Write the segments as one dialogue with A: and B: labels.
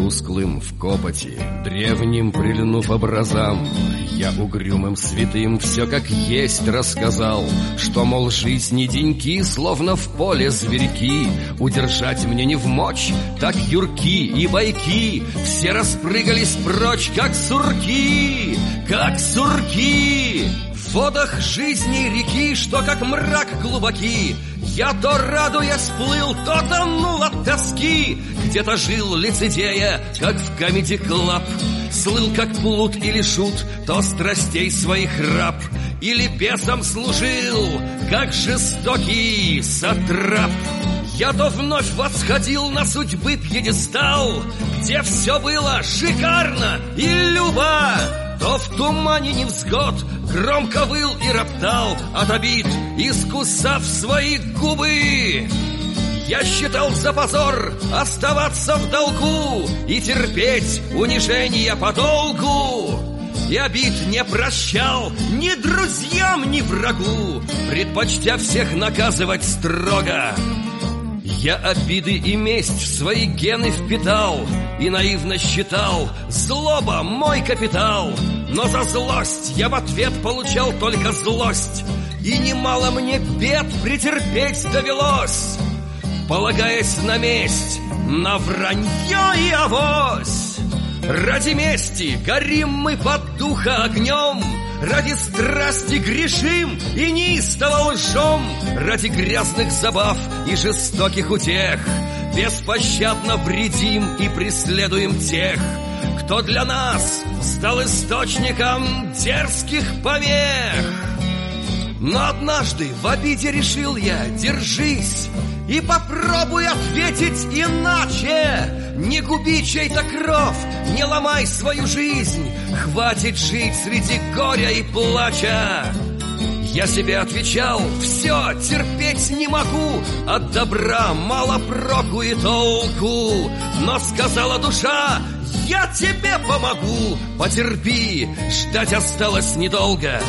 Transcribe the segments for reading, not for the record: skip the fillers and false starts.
A: тусклым в копоти, древним прильнув образам, я угрюмым святым все как есть рассказал, что, мол, жизни деньки, словно в поле зверьки, удержать мне не вмочь, так юрки и бойки все распрыгались прочь, как сурки, как сурки. В водах жизни реки, что как мрак глубоки, я то радуясь плыл, то тонул от тоски. Где-то жил лицедея, как в Comedy Club, слыл как плут или шут, то страстей своих раб, или бесом служил, как жестокий сатрап. Я то вновь восходил на судьбы пьедестал, где все было шикарно и любо, то в тумане невзгод громко выл и роптал от обид, искусав свои губы. Я считал за позор оставаться в долгу и терпеть унижения подолгу, и обид не прощал ни друзьям, ни врагу, предпочтя всех наказывать строго. Я обиды и месть в свои гены впитал и наивно считал злоба мой капитал. Но за злость я в ответ получал только злость, и немало мне бед претерпеть довелось, полагаясь на месть, на вранье и авось. Ради мести горим мы под духа огнем, ради страсти грешим и неистово лжем, ради грязных забав и жестоких утех беспощадно вредим и преследуем тех, кто для нас стал источником дерзких помех. Но однажды в обиде решил я: держись и попробуй ответить иначе. Не губи чей-то кров, не ломай свою жизнь, хватит жить среди горя и плача. Я себе отвечал: все, терпеть не могу, от добра мало проку и толку. Но сказала душа: я тебе помогу, потерпи, ждать осталось недолго.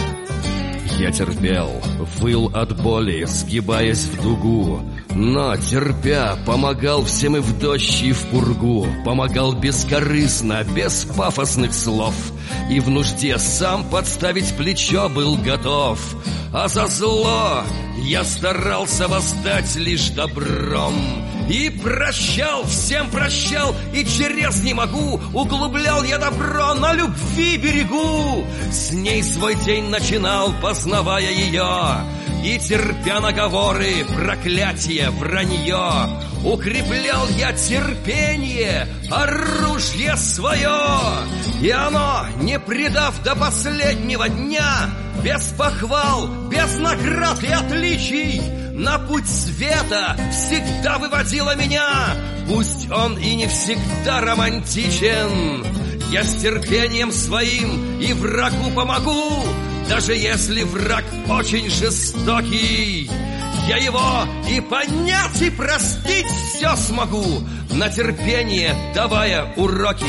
A: Я терпел, выл от боли, сгибаясь в дугу, но, терпя, помогал всем и в дождь, и в пургу. Помогал бескорыстно, без пафосных слов, и в нужде сам подставить плечо был готов. А за зло я старался воздать лишь добром, и прощал, всем прощал, и через не могу. Углублял я добро на любви берегу, с ней свой день начинал, познавая ее, и терпя наговоры, проклятие, вранье. Укреплял я терпение, оружие свое, и оно, не предав до последнего дня, без похвал, без наград и отличий, на путь света всегда выводила меня. Пусть он и не всегда романтичен, я с терпением своим и врагу помогу, даже если враг очень жестокий. Я его и понять, и простить все смогу, на терпение давая уроки.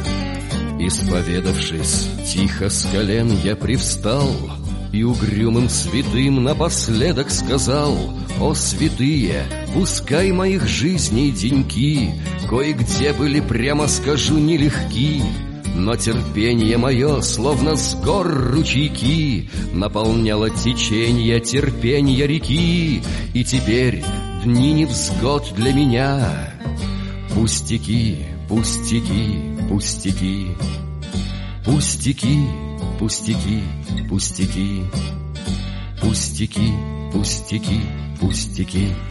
A: Исповедавшись, тихо с колен я привстал и угрюмым святым напоследок сказал: о, святые, пускай моих жизней деньки кое-где были, прямо скажу, нелегки, но терпение мое, словно с гор ручейки, наполняло течение терпения реки. И теперь дни невзгод для меня пустяки, пустяки, пустяки, пустяки, пустяки, пустяки, пустяки, пустяки, пустяки.